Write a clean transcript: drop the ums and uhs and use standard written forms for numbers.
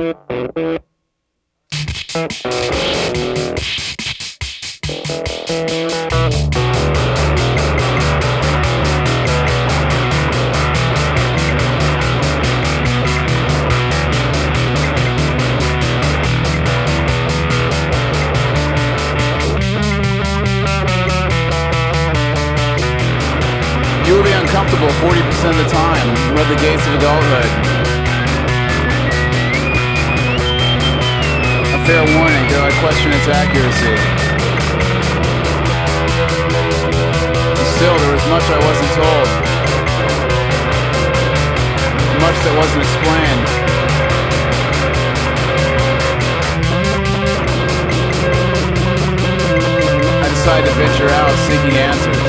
You will be uncomfortable 40% of the time. Read the gates of adulthood. A fair warning, dare I question its accuracy. Still, there was much I wasn't told. Much that wasn't explained. I decided to venture out, seeking answers.